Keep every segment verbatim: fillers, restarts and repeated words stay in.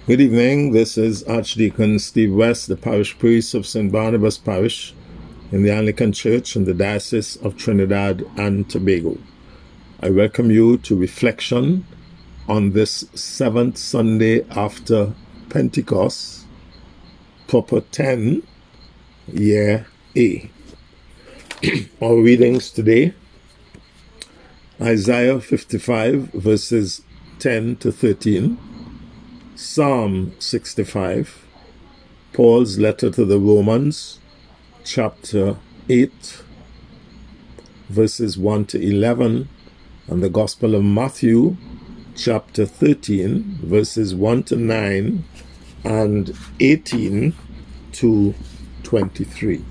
Good evening. This is Archdeacon Steve West, the parish priest of Saint Barnabas Parish in the Anglican Church in the Diocese of Trinidad and Tobago. I welcome you to reflection on this seventh Sunday after Pentecost, Proper ten, Year A. Our readings today, Isaiah fifty-five, verses ten to thirteen, Psalm sixty-five, Paul's letter to the Romans, chapter eight, verses one to eleven, and the Gospel of Matthew, chapter thirteen, verses one to nine, and eighteen to twenty-three.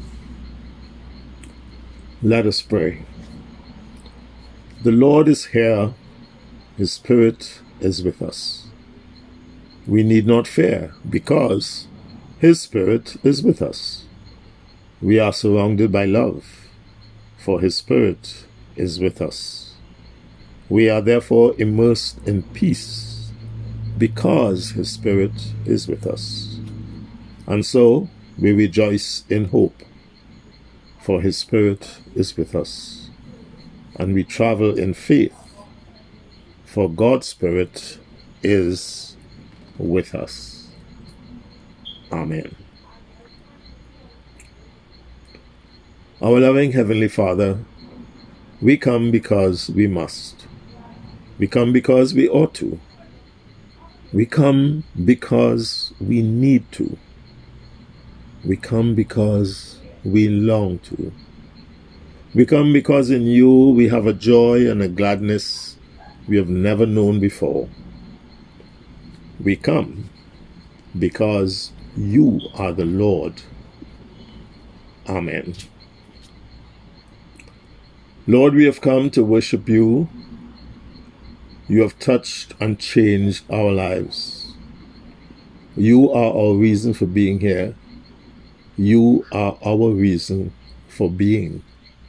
Let us pray. The Lord is here, His Spirit is with us. We need not fear, because His Spirit is with us. We are surrounded by love, for His Spirit is with us. We are therefore immersed in peace, because His Spirit is with us. And so we rejoice in hope, for His Spirit is with us. And we travel in faith, for God's Spirit is with us. Amen. Our loving Heavenly Father, we come because we must. We come because we ought to. We come because we need to. We come because we long to. We come because in you we have a joy and a gladness we have never known before. We come because you are the Lord. Amen. Lord, we have come to worship you. You have touched and changed our lives. You are our reason for being here. You are our reason for being.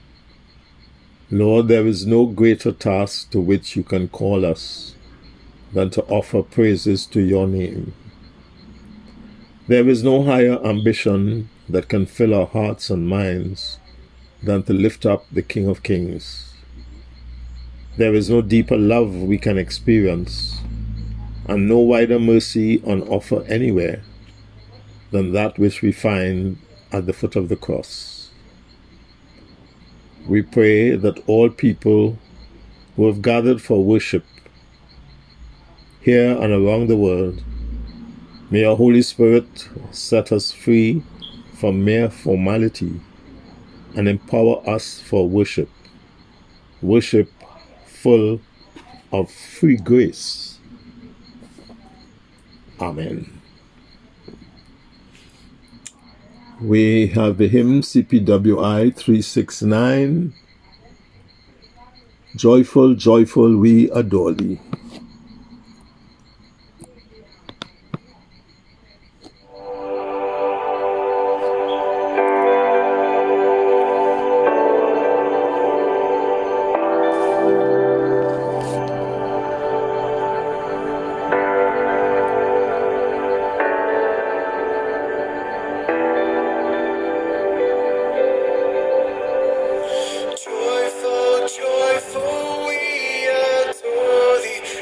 Lord, there is no greater task to which you can call us than to offer praises to your name. There is no higher ambition that can fill our hearts and minds than to lift up the King of Kings. There is no deeper love we can experience, and no wider mercy on offer anywhere than that which we find at the foot of the cross. We pray that all people who have gathered for worship here and around the world, may your Holy Spirit set us free from mere formality and empower us for worship, worship full of free grace. Amen. We have the hymn C P W I three sixty-nine, Joyful, Joyful, We Adore Thee. Joyful, joyful, we adore thee.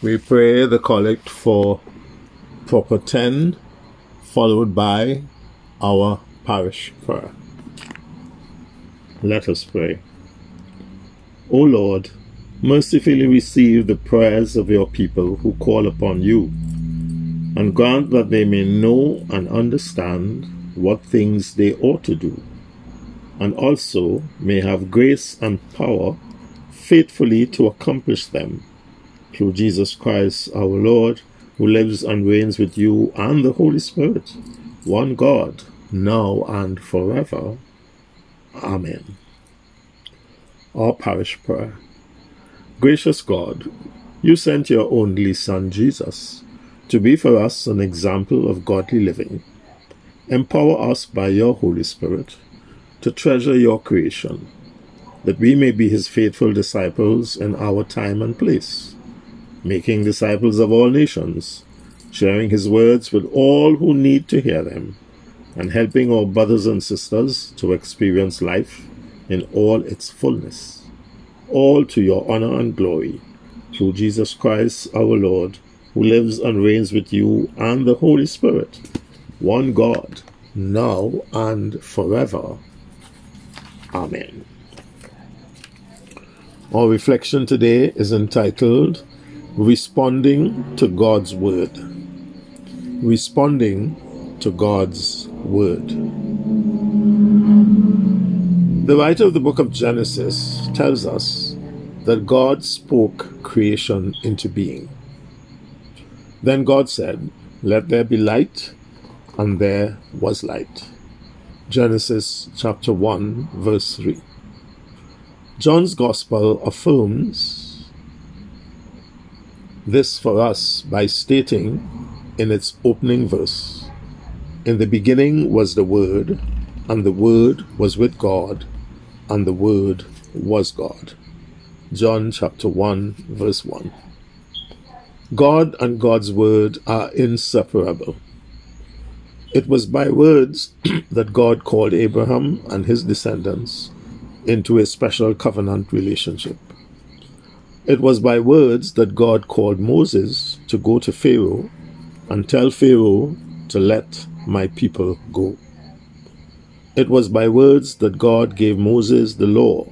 We pray the collect for Proper ten, followed by our parish prayer. Let us pray. O Lord, mercifully receive the prayers of your people who call upon you, and grant that they may know and understand what things they ought to do, and also may have grace and power faithfully to accomplish them, through Jesus Christ our Lord, who lives and reigns with you and the Holy Spirit, one God, now and forever. Amen. Our parish prayer. Gracious God, you sent your only Son, Jesus, to be for us an example of godly living. Empower us by your Holy Spirit to treasure your creation, that we may be his faithful disciples in our time and place, making disciples of all nations, sharing his words with all who need to hear them, and helping our brothers and sisters to experience life in all its fullness, all to your honor and glory, through Jesus Christ our Lord, who lives and reigns with you and the Holy Spirit, one God, now and forever. Amen. Our reflection today is entitled, Responding to God's Word. Responding to God's Word. The writer of the book of Genesis tells us that God spoke creation into being. Then God said, "Let there be light," and there was light. Genesis chapter one, verse three. John's Gospel affirms this for us by stating in its opening verse, "In the beginning was the Word, and the Word was with God, and the Word was God." John chapter one, verse one. God and God's Word are inseparable. It was by words that God called Abraham and his descendants into a special covenant relationship. It was by words that God called Moses to go to Pharaoh and tell Pharaoh to let my people go. It was by words that God gave Moses the law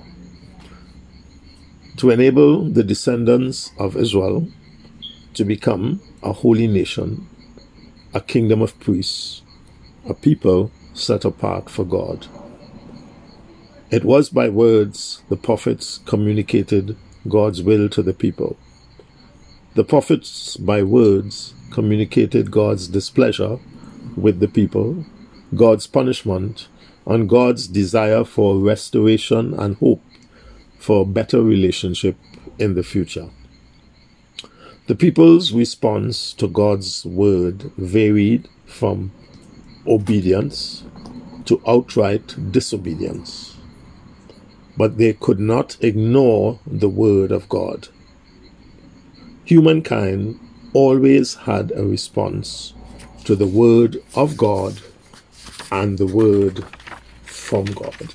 to enable the descendants of Israel to become a holy nation, a kingdom of priests, a people set apart for God. It was by words the prophets communicated God's will to the people. The prophets by words communicated God's displeasure with the people, God's punishment, and God's desire for restoration and hope for a better relationship in the future. The people's response to God's word varied from obedience to outright disobedience, but they could not ignore the word of God. Humankind always had a response to the word of God and the word from God.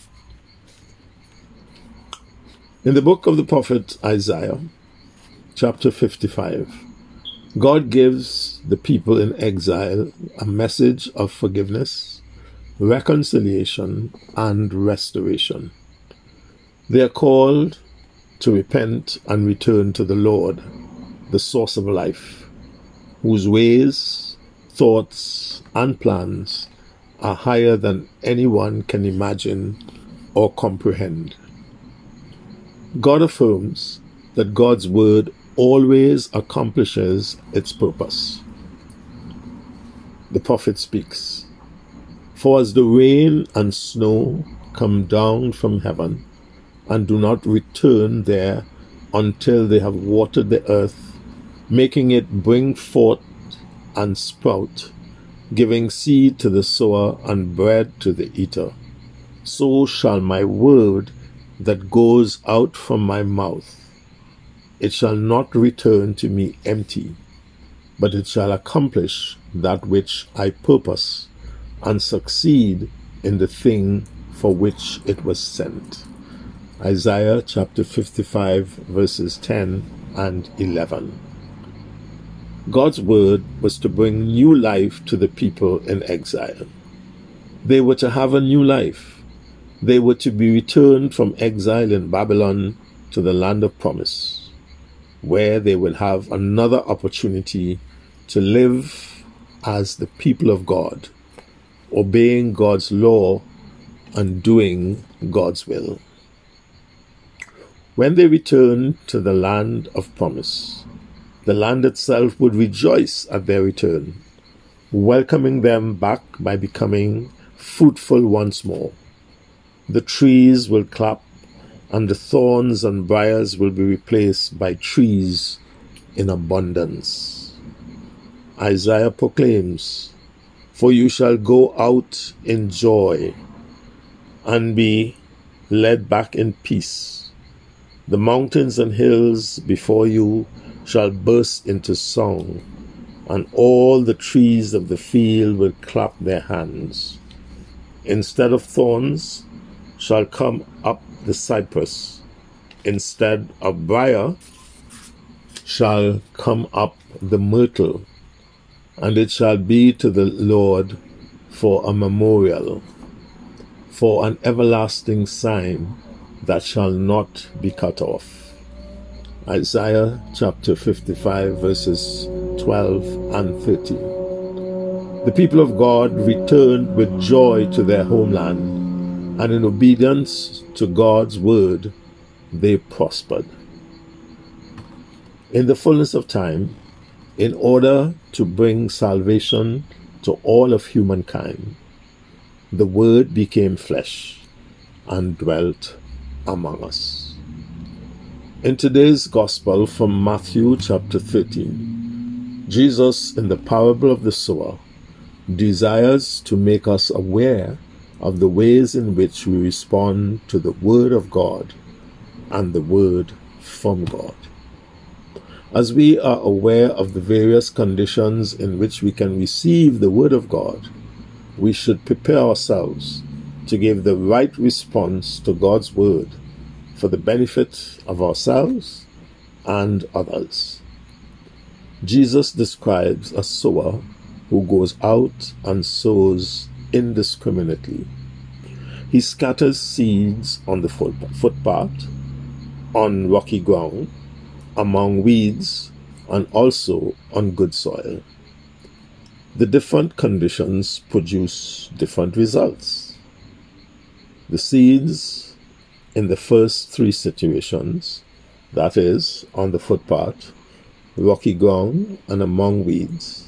In the book of the prophet Isaiah, chapter fifty-five, God gives the people in exile a message of forgiveness, reconciliation, and restoration. They are called to repent and return to the Lord, the source of life, whose ways, thoughts, and plans are higher than anyone can imagine or comprehend. God affirms that God's word always accomplishes its purpose. The prophet speaks, "For as the rain and snow come down from heaven, and do not return there until they have watered the earth, making it bring forth and sprout, giving seed to the sower and bread to the eater, so shall my word that goes out from my mouth. It shall not return to me empty, but it shall accomplish that which I purpose, and succeed in the thing for which it was sent." Isaiah chapter fifty-five, verses ten and eleven. God's word was to bring new life to the people in exile. They were to have a new life. They were to be returned from exile in Babylon to the land of promise, where they would have another opportunity to live as the people of God, obeying God's law and doing God's will. When they returned to the land of promise, the land itself would rejoice at their return, welcoming them back by becoming fruitful once more. The trees will clap, and the thorns and briars will be replaced by trees in abundance. Isaiah proclaims, "For you shall go out in joy and be led back in peace. The mountains and hills before you shall burst into song, and all the trees of the field will clap their hands. Instead of thorns shall come up the cypress, instead of briar shall come up the myrtle, and it shall be to the Lord for a memorial, for an everlasting sign that shall not be cut off." Isaiah chapter fifty-five, verses twelve and thirteen. The people of God returned with joy to their homeland, and in obedience to God's word, they prospered. In the fullness of time, in order to bring salvation to all of humankind, the word became flesh and dwelt among us. In today's gospel from Matthew chapter thirteen, Jesus, in the parable of the sower, desires to make us aware of the ways in which we respond to the word of God and the word from God. As we are aware of the various conditions in which we can receive the word of God, we should prepare ourselves to give the right response to God's word for the benefit of ourselves and others. Jesus describes a sower who goes out and sows indiscriminately. He scatters seeds on the footpath, on rocky ground, among weeds, and also on good soil. The different conditions produce different results. The seeds in the first three situations, that is, on the footpath, rocky ground, and among weeds,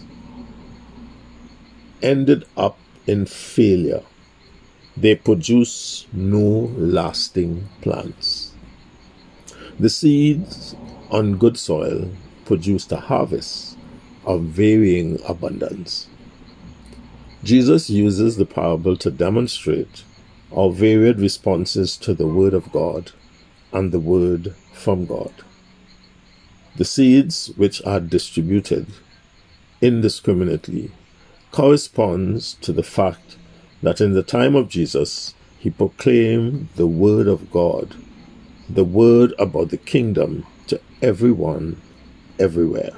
ended up in failure. They produce no lasting plants. The seeds on good soil produced a harvest of varying abundance. Jesus uses the parable to demonstrate our varied responses to the word of God and the word from God. The seeds which are distributed indiscriminately corresponds to the fact that in the time of Jesus, he proclaimed the word of God, the word about the kingdom, to everyone, everywhere.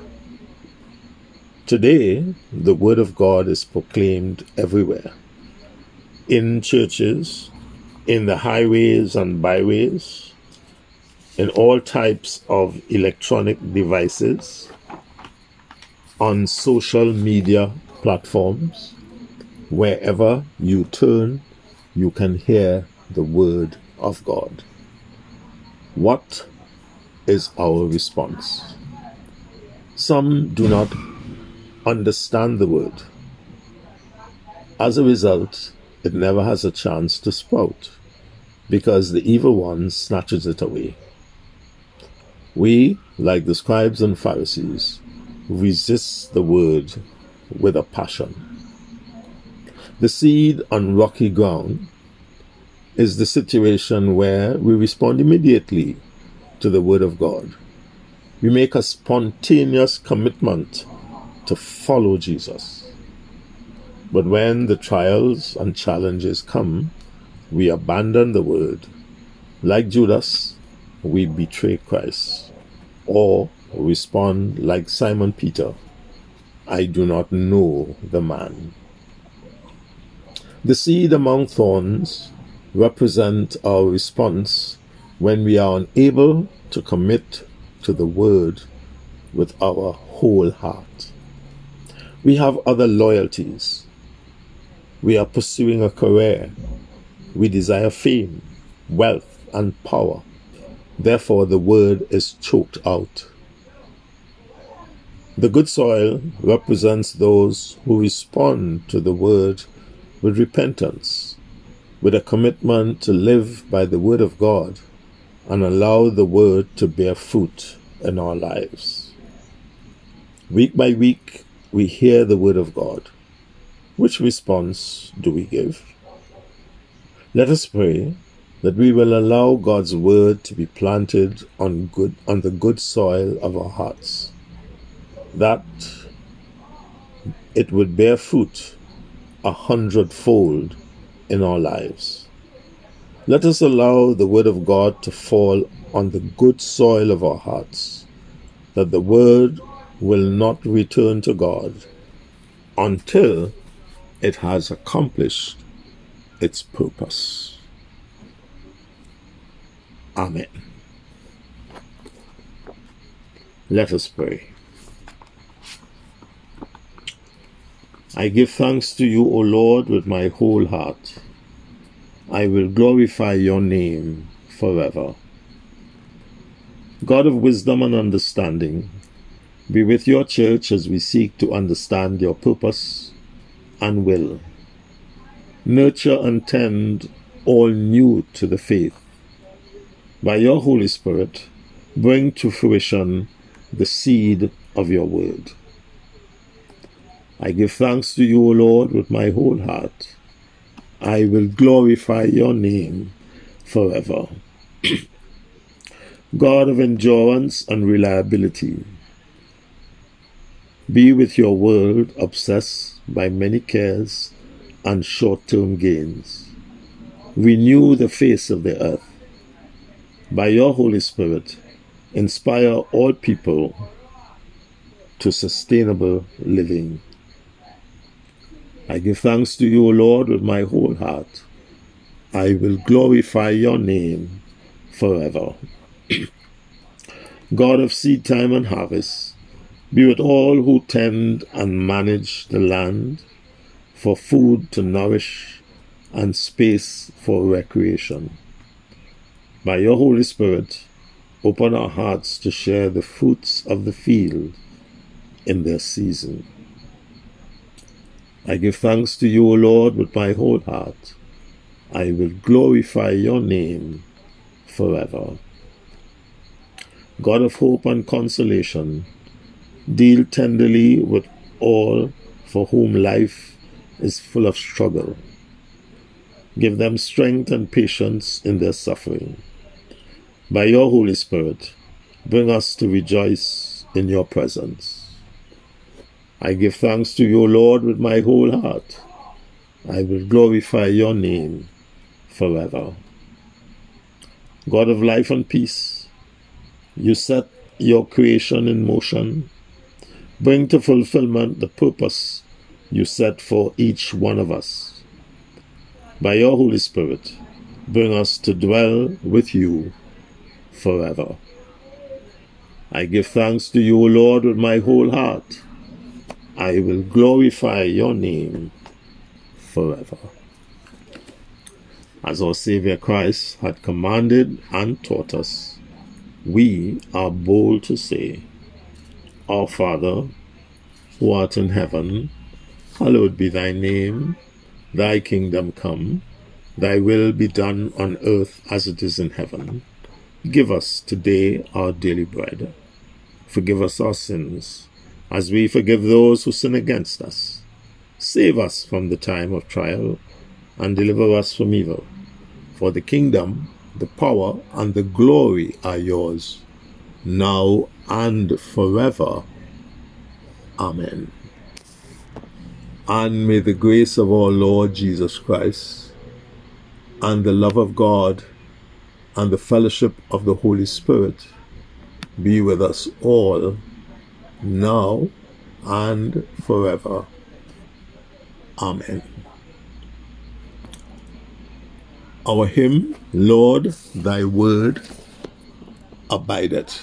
Today, the word of God is proclaimed everywhere. In churches, in the highways and byways, in all types of electronic devices, on social media platforms, wherever you turn, you can hear the word of God. What is our response? Some do not understand the word. As a result, it never has a chance to sprout, because the evil one snatches it away. We, like the scribes and Pharisees, resist the word with a passion. The seed on rocky ground is the situation where we respond immediately to the word of God. We make a spontaneous commitment to follow Jesus. But when the trials and challenges come, we abandon the word. Like Judas, we betray Christ, or respond like Simon Peter I do not know the man. The seed among thorns represent our response when we are unable to commit to the word with our whole heart. We have other loyalties. We are pursuing a career. We desire fame, wealth, and power. Therefore, the word is choked out. The good soil represents those who respond to the word with repentance, with a commitment to live by the word of God and allow the word to bear fruit in our lives. Week by week, we hear the word of God. Which response do we give? Let us pray that we will allow God's word to be planted on good on the good soil of our hearts, that it would bear fruit a hundredfold in our lives. Let us allow the word of God to fall on the good soil of our hearts, that the word will not return to God until it has accomplished its purpose. Amen. Let us pray. I give thanks to you, O Lord, with my whole heart. I will glorify your name forever. God of wisdom and understanding, be with your church as we seek to understand your purpose and will. Nurture and tend all new to the faith. By your Holy Spirit, bring to fruition the seed of your word. I give thanks to you, O Lord, with my whole heart. I will glorify your name forever. God of endurance and reliability, be with your world obsessed by many cares and short-term gains. Renew the face of the earth. By your Holy Spirit, inspire all people to sustainable living. I give thanks to you, O Lord, with my whole heart. I will glorify your name forever. God of seed time and harvest, be with all who tend and manage the land for food to nourish and space for recreation. By your Holy Spirit, open our hearts to share the fruits of the field in their season. I give thanks to you, O Lord, with my whole heart. I will glorify your name forever. God of hope and consolation, deal tenderly with all for whom life is full of struggle. Give them strength and patience in their suffering. By your Holy Spirit, bring us to rejoice in your presence. I give thanks to you, Lord, with my whole heart. I will glorify your name forever. God of life and peace, you set your creation in motion. Bring to fulfillment the purpose you set for each one of us. By your Holy Spirit, bring us to dwell with you forever. I give thanks to you, O Lord, with my whole heart. I will glorify your name forever. As our Savior Christ had commanded and taught us, we are bold to say, Our Father, who art in heaven, hallowed be thy name. Thy kingdom come, thy will be done on earth as it is in heaven. Give us today our daily bread. Forgive us our sins, as we forgive those who sin against us. Save us from the time of trial, and deliver us from evil. For the kingdom, the power, and the glory are yours, now and forever. Amen. And may the grace of our Lord Jesus Christ, and the love of God, and the fellowship of the Holy Spirit be with us all, now and forever. Amen. Our hymn, Lord, thy word abideth.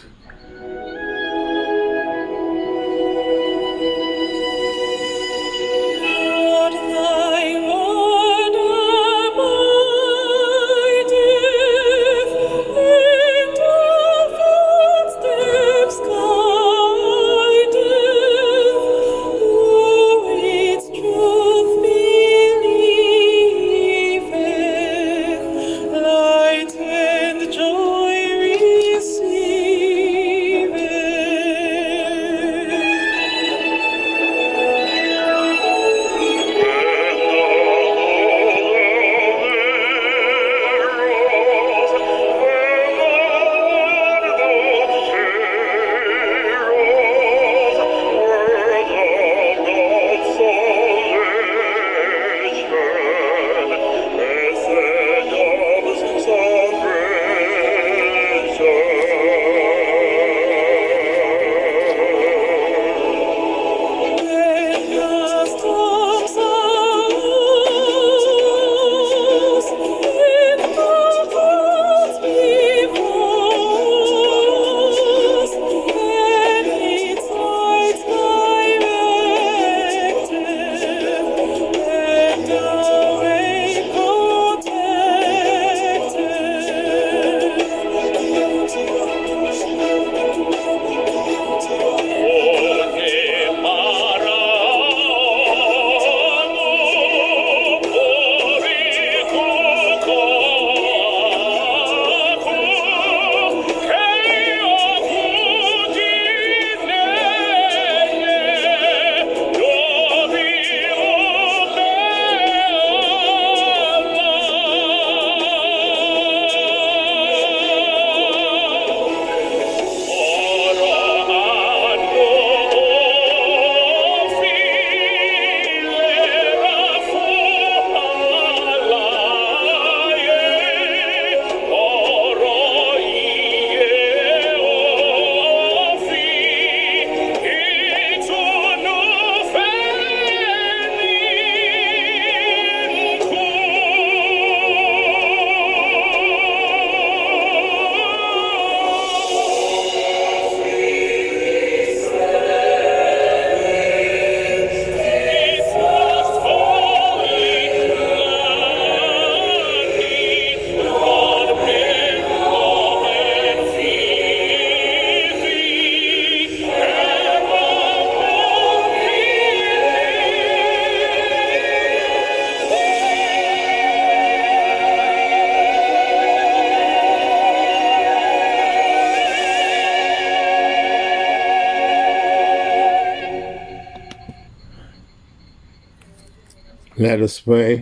Let us pray.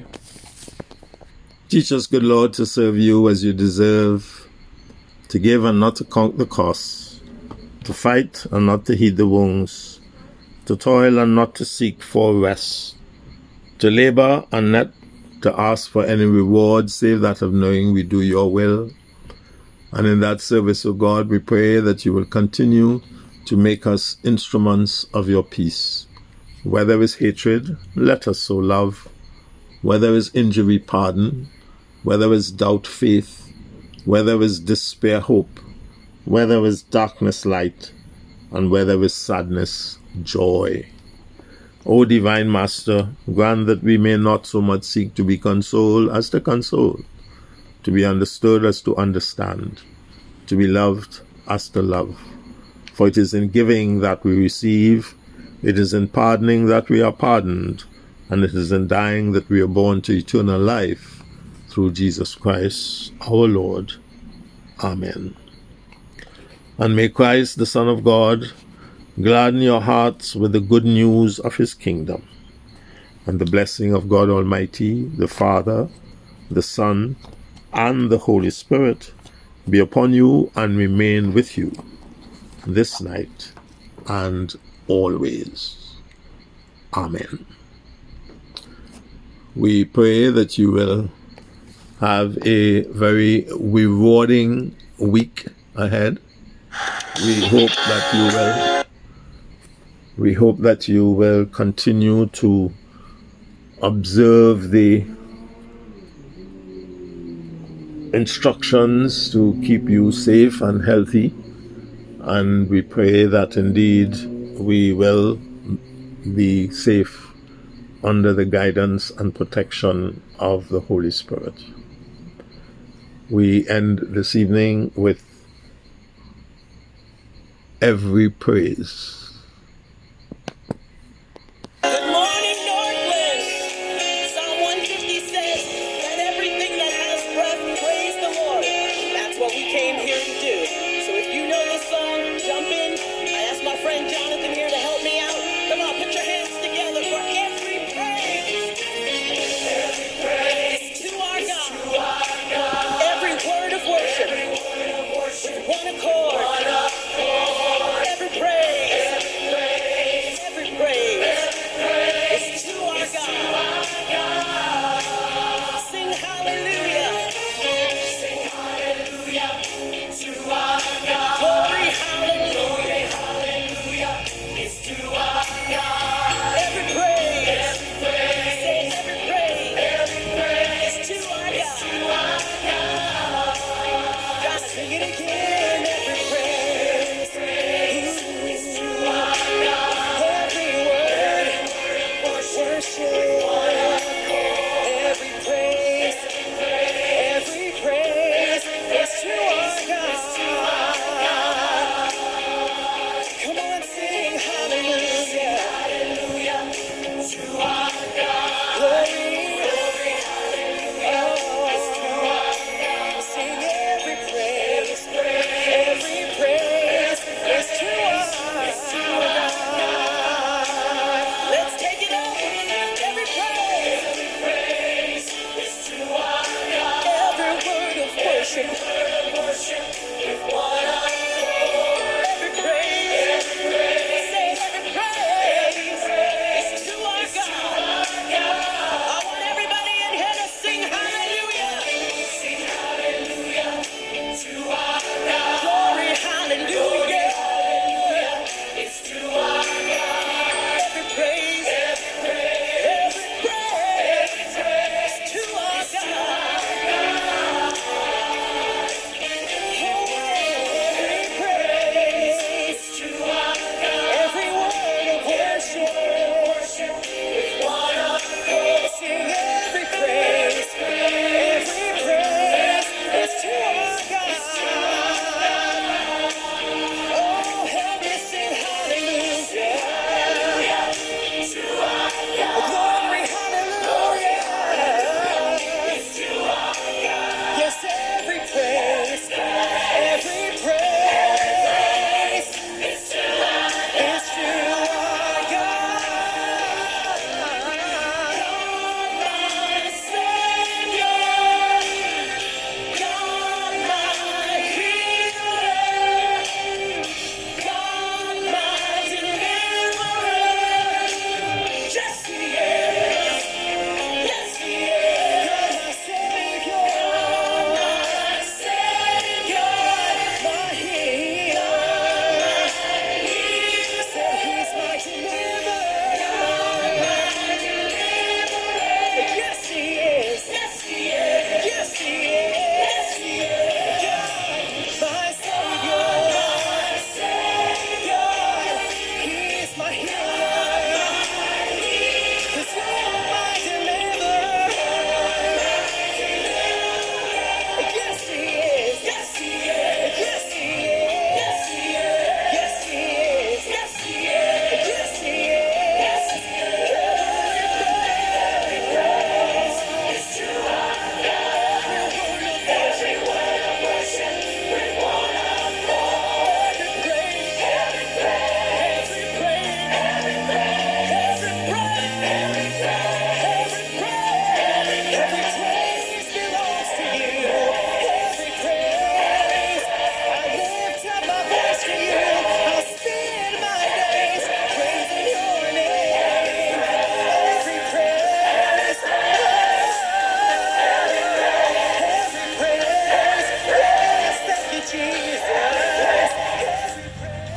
Teach us, good Lord, to serve you as you deserve, to give and not to count the cost, to fight and not to heed the wounds, to toil and not to seek for rest, to labor and not to ask for any reward save that of knowing we do your will. And in that service, O God, we pray that you will continue to make us instruments of your peace. Where there is hatred, let us sow love. Where there is injury, pardon. Where there is doubt, faith. Where there is despair, hope. Where there is darkness, light. And where there is sadness, joy. O divine Master, grant that we may not so much seek to be consoled as to console, to be understood as to understand, to be loved as to love. For it is in giving that we receive, it is in pardoning that we are pardoned, and it is in dying that we are born to eternal life, through Jesus Christ our Lord. Amen. And may Christ, the Son of God, gladden your hearts with the good news of his kingdom, and the blessing of God Almighty, the Father, the Son, and the Holy Spirit be upon you and remain with you this night and always. Amen. We pray that you will have a very rewarding week ahead. We hope that you will We hope that you will continue to observe the instructions to keep you safe and healthy, and we pray that indeed we will be safe under the guidance and protection of the Holy Spirit. We end this evening with every praise